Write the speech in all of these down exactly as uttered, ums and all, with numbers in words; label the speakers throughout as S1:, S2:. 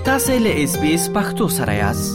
S1: تاسو له اس بي اس پختو سره یاست.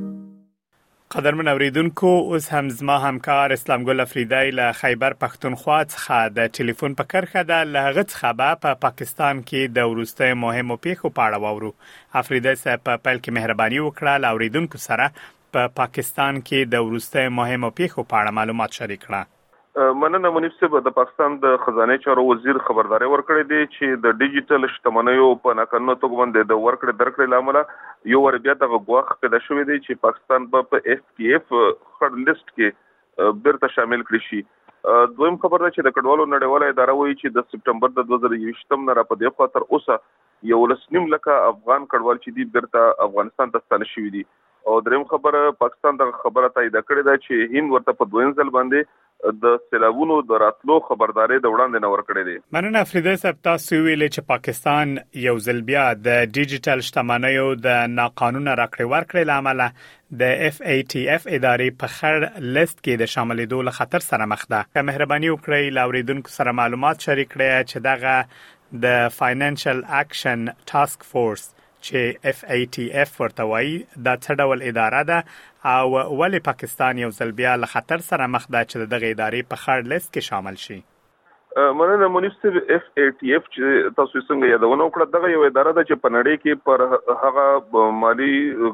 S2: قدرمن اوریدونکو، اوس هم زما همکار اسلام ګل افریدی له خیبر پختونخوا څخه د ټلیفون په کرښه ده. له هغه څخه په پاکستان کې د وروستیو مهمو پیښو په اړه واورو. افریدی صاحب په پیل کې مهرباني وکړه له اوریدونکو سره په پاکستان کې د وروستیو مهمو پیښو په اړه معلومات شریک کړه.
S3: مننه منیب صاحب. د پاکستان د خزانه چارو وزیر خبرداري ورکړې دی چې د ډیجیټل شتمنیو په ناقانونه توګه باندې د ورکړې درکړې لامل یو ور بیا د غواخ پیدا شوې دی چې پاکستان په اف پی اف خړ لیست کې بیرته شامل کړي شي. دویم خبر ده چې د کډوالو نړیواله اداره وایي چې د سپټمبر د دوه زره یوویشتم نه را په دې خوا تر اوسه یو لسنیم لکه افغان کډوال چې دی بیرته افغانستان ته ستانه شوي دي. او دریم خبره پاکستان د خبره تایید کړې ده چې هند ورته په دویم ځل باندې د سیلابونو د راتلو خبرداري د وړاندې نه ورکړې دي.
S2: مننه افریدی صاحب. تاسو ویلي چې پاکستان یو ځل بیا د ډیجیټل شتمنیو د ناقانونه راکړې ورکړې لامل د اف ای ټی اف ادارې په خړ لیست کې د شاملېدو له خطر سره مخ ده. که مهرباني وکړئ له اوریدونکو سره معلومات شریک کړئ چې دغه د فاینانشل اکشن ټاسک فورس چې اف ای ټی اف ورته وایي دا څه ډول اداره ده او ولې پاکستان یو ځل بیا له خطر سره مخ ده چې دغه ادارې په خړ لیست کې شامل شي.
S3: مننه منیب صاحب. اف ای ټی اف چې تاسو څنګه یادونه وکړه، دغه یو اداره ده چې په نړۍ کې پر هغه مالی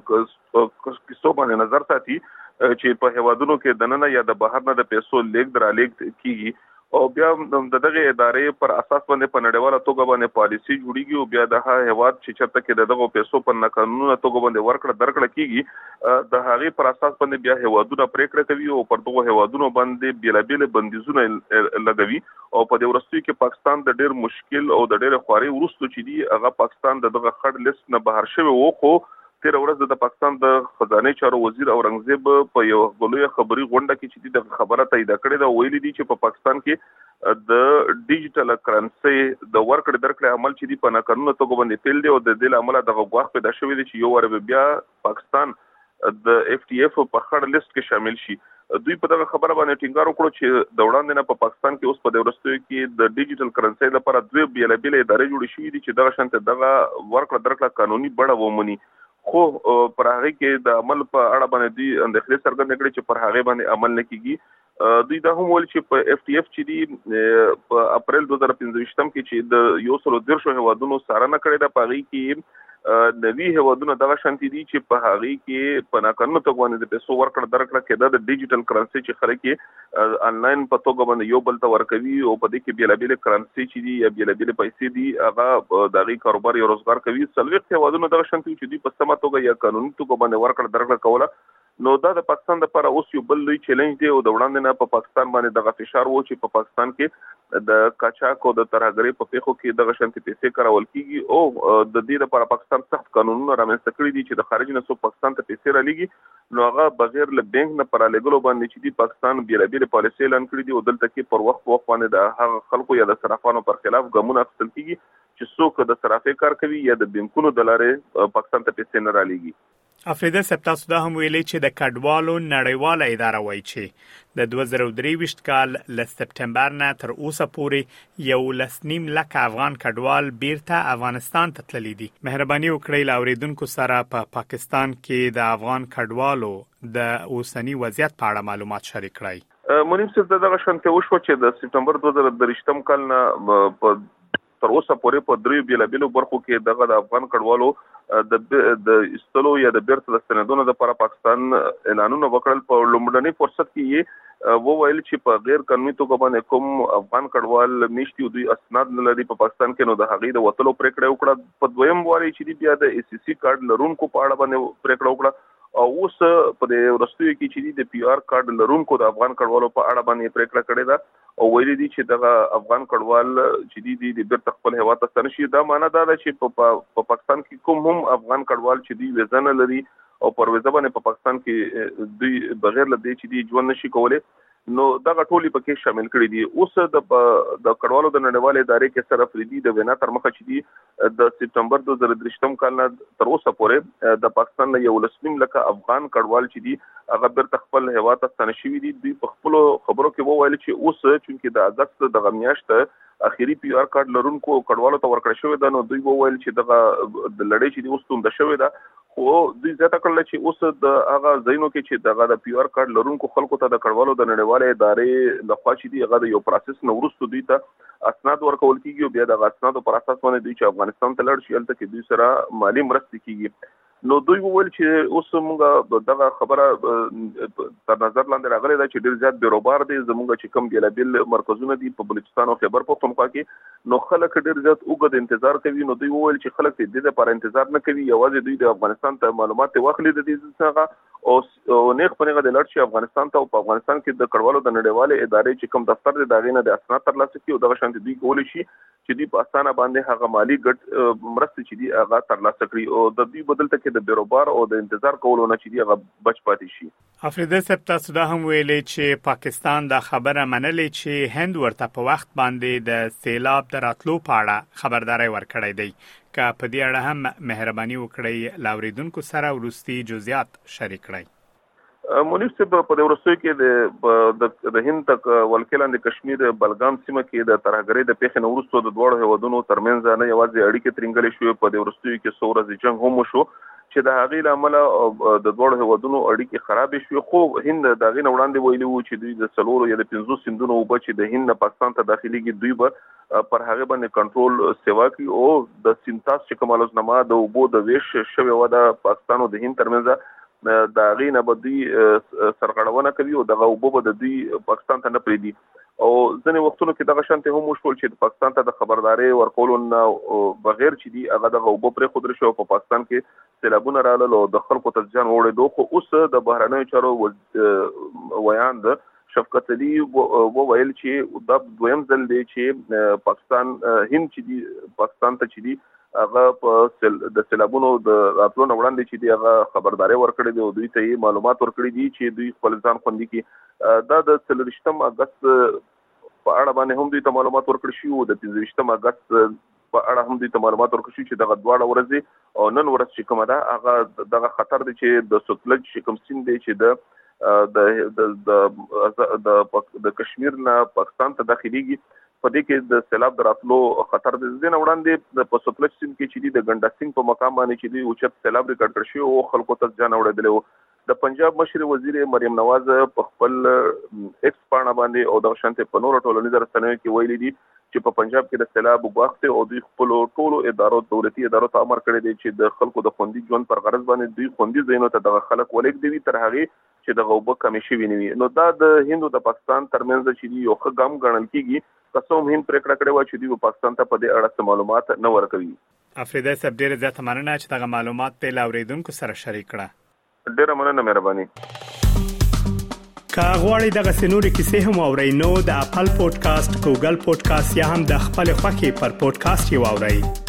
S3: کیسو باندې نظر ساتي چې په هوادونو کې دننه یا د بهر نه د پیسو لیږد را لیږد کیږي او بیا د دغه ادارې پر اساس باندې په نړیواله توګه باندې پالیسي جوړیږي او بیا د هواد چې چرته کې دغه پیسو په ناقانونه توګه باندې ورکړه درکړه کیږي د هغه پر اساس باندې بیا هوادونه پریکړه کوي او پر دغه هوادونو باندې بیلابیل بندیزونه لګوي او په دې ورستۍ کې پاکستان د ډېر مشکل او د ډېر خواري ورستو چې دی هغه پاکستان د دغه خړ لیست نه بهر شوی وو. خو تیر ورځ د پاکستان د خزانه چارو وزیر اورنګزیب په یو غلوی خبري غونډه کې چې د خبره تایید کړې ده، ویلي دي چې په پاکستان کې د ډیجیټل کرنسي د ورکړې درکړې عمل چې دی په ناقانونه توګه باندې پیل دی او د دې عمله د غواخ پیدا شوې دي چې یو ور بیا پاکستان د اف ټی اف په خړ لیست کې شامل شي. دوی په دغه خبره باندې ټینګار وکړو چې د وړاندې نه په پاکستان کې اوس په دې ورستیو کې د ډیجیټل کرنسي لپاره دوه بیلابیل ادارې جوړې شوې دي چې دغه شانته دغه ورکړه درکړه قانوني بڼه ومني. خو پر هغه کې د عمل په اړه باندې دوی اندېښنې څرګندې کړې چې پر هغه باندې عمل نه کیږي. دوی دا هم ویل چې په اف ټی اف چې دی په اپریل دوه زره پنځه ویشتم کې چې د یو سل دیرشو هوادونو څارنه کړې ده، په هغه کې نوي هوادونه دغه شانتي دي چې په هغه کې په ناقانونه توګه باندې د پیسو ورکړه درکړه کېده د ډیجیټل کرنسي چې خلک یې انلاین په توګه باندې یو بل ته ورکوي او په دې کې بیلابیل کرنسي چې دي یا بیلابیل پیسې دي هغه د هغې کاروبار یا روزګار کوي. څلوېښت هوادونه دغه شانتي چې دوی په سمه توګه یا قانوني توګه باندې ورکړه درکړه کوله. نو دا د پاکستان لپاره اوس یو بل لوی چیلنج دی او د وړاندې نه په پاکستان باندې دغه فشار وو چې په پاکستان کې د قاچاق او د ترهګرۍ په پیښو کې دغه شانتي پیسې کارول کیږي او د دې لپاره پاکستان سخت قانونونه رامنځته کړي دي چې د خارج نه څو پاکستان ته پیسې رالېږي نو هغه بغیر له بانک نه پر لګلو باندې چې دی پاکستان بیلابیل پالیسي اعلان کړي دي او دلته کې پر وخت وخت باندې د هغه خلکو یا د صرافانو پر خلاف ګامونه اخیستل کیږي چې څوک د صرافۍ کار کوي یا د بانکونو د لارې پاکستان ته پیسې نه رالېږي.
S2: افریدی صاحب، تاسو دا هم ویلي چې د کډوالو نړیواله اداره وایي چې د دوه زره درې ویشت کال له سپټمبر نه تر اوسه پورې یو لسنیم لک افغان کډوال بیرته افغانستان ته تللي دي. مهرباني وکړئ له اوریدونکو سره په پا پاکستان کې د افغان کډوالو د اوسنی وضعیت په اړه معلومات شریک کړئ.
S3: منیب صاحب، دغه شانتي وشو چې د سپټمبر دوه زره درویشتم کال نه په تر اوسه پورې په دریو بیلابیلو برخو کې دغه د افغان کډوالو د د استلو یا د بیرته ستنېدونو لپاره پاکستان اعلانونه وکړل. په لومړني فرصت کې یې وویل چې په غیر قانوني توګه باندې کوم افغان کډوال میشتي دوی اسناد نه لري په پاکستان کې نو د هغې د وتلو پریکړه وکړه. په دویم واري چې بیا د ای سی سی کارت لرونکو په اړه باندې پریکړه وکړه او اوس په دې ورستیو کې چې د پی آر کارت لرونکو د افغان کډوالو په اړه باندې پریکړه کړې ده او ویلي دي چې دغه افغان کډوال چې دی د بیرته خپل هیواد ته ستانه شي. دا معنی دا ده چې په پاکستان کې کوم هم افغان کډوال چې دی ویزه نه لري او پر ویزه باندې په پاکستان کې دوی بغیر له دې چې دی ژوند نشي کولی نو دغه ټولي پکې شامل کړي دي. اوس د د کډوالو د نړیوالې ادارې کې سره فریدي د وینا تر مخه چې دي د سپتمبر دوه هزار درې کال نه تر اوسه پورې د پاکستان نه یو لسنیم لکه افغان کډوال چې دي هغه بیرته خپل هیواد ته ستنه شوي دي. دوی په خپل خبرو کې وویل چې اوس چې د اگست د غمیاشت اخیری پی آر کارت لرونکو کډوالو ته ورکړل شوی دا. نو دوی وویل چې دغه د لړۍ چې اوس توم د شوی دا خو دوی زیاته کړل چې اوس د هغه ځینو کې چې دغه د پی آر کارت لرونکو خلکو ته د کډوالو د نړیوالې ادارې لخوا چې دی هغه د یو پروسس نو وروسته دوی ته اسناد ورکول کیږي او بیا د اسنادو پر اساس باندې دوی چې افغانستان ته لړ شي البته کې دوی سره مالی مرستې کیږي. نو دوی وویل چې اوس موږ دغه خبره تر نظر لاندې راغلې ده چې ډیر زیات بیروبار دي زموږ چې کم ګلابل مرکزونه دي په بلوچستان او خیبر پختونخوا کې. نو خلک ډیر زیات وګد انتظار کوي. نو دوی وویل چې خلک دې د لپاره انتظار نه کوي یوازې دوی د افغانستان ته معلومات واخلي د دې څخه او نیغ پنیغه د لړ شي افغانستان ته او په افغانستان کې د کډوالو د نړیوالې ادارې چې کوم دفتر دی دغه نه د اسناد ترلاسه کوي او دغه شانتي دوی کولی شي چې دوی په اسانه باندې هغه مالی ګټ مرستې چې دی هغه ترلاسه کړي او د دوی بدل ته کې د بیروبار او د انتظار کولو نه چې دی هغه بچ پاتې شي.
S2: افریدی صاحب تاسو دا هم ویلي چې پاکستان دا خبره منلې چې هند ورته په وخت باندې د سیلاب د راتلو په اړه خبرداري ورکړې دی که په دې اړه هم مهرباني وکړئ لاوریدونکو سره ورستي جزئیات شریک کړئ.
S3: منیف صاحب په دې ورستو کې د د هند تک ولکلان د کشمیر بلګام سیمه کې د ترهګرۍ د پیښې نورستو د دوړو هیوادونو ترمنځ نه یوازې اړیکې ترنګلې شوې په دې ورستو کې سورز جنگ هم شو چې د هغې لامل د دوړو هیوادونو اړیکې خراب شوې. خو هند د هغې نه وړاندې ویلي وو چې دوی د څلورو یا د پنځو سیندونو اوبه چې د هند نه پاکستان ته داخليږي دوی به پر هغه باندې کنټرول سیوا کوي او د سینتاس چې کوم لوزنامه د اوبو د ویش شوی و د پاکستان او د هند ترمنځ دا غینه به دوی سرغړونه کوي او دغه اوبو به د دوی پاکستان ته نه پریدي او ځنې وختونو کې دغه شانته هم مشکل چې پاکستان ته د خبرداري ورکول نه بغیر چې دی هغه دغه اوبو پرې خودر شو په پاکستان کې سیلابونه رااله او د خلکو ته ځان وړي دوه خو اوس د بهرنیو چارو ویان د شفقت علي وو ویل چې د دویم ځل دی چې پاکستان هند چې دی پاکستان ته چې دی هغه په د سیلابونو د راتلو نه وړاندې چې دی هغه خبرداري ورکړي دی او دوی ته معلومات ورکړي دي چې دوی خپل ځان خوندي کړي. دا د څلورشتم اگست په اړه باندې هم دوی ته معلومات ورکړي شي او د پنځویشتم اگست په اړه هم دوی ته معلومات ورکړي شي چې دغه دواړه ورځې او نن ورځ چې کومه ده هغه دغه خطر دی چې د سوتلج چې کوم سیند دی چې د د د د کشمیر نه پاکستان ته داخليږي په دې کې د سیلاب دراتلو خطر د زین وړاندې د پسوتلج سیند کې چې د ګنډا سیند په مقام باندې چې د اوچت سیلاب ریکارډ کړ شو او خلکو ته ځان وړاندې د پنجاب مشر وزیر مریم نواز په خپل ایکس پاڼه باندې او د شانته په نور ټولنیز رسنیو کې ویلي دي چې په پنجاب کې د سیلاب وخت او د خپل ټولو ادارو دولتي ادارو ته امر کړی دی چې د خلکو د خوندي ژوند پر غرض باندې دوی خوندي زینو ته د خلک ولیک دی تر هغه چې د غوبه کمی شي ویني. نو دا د هند او د پاکستان ترمنځ چې یو ښه ګام ګڼل کیږي قسم هند پریکړه کړې و چې دوی پاکستان ته په دې اړه معلومات نه ورکوي.
S2: افریدی صاحب ډېر زیات مننه چې دغه معلومات ته لاوریدونکو سره شریک کړه.
S3: ډېر مننه مهرباني.
S2: که غواړئ دغه سنوري کیسې هم اورئ نو د خپل پودکاسټ ګوګل پودکاسټ یا هم د خپل خوښي پر پودکاسټ یو اورئ.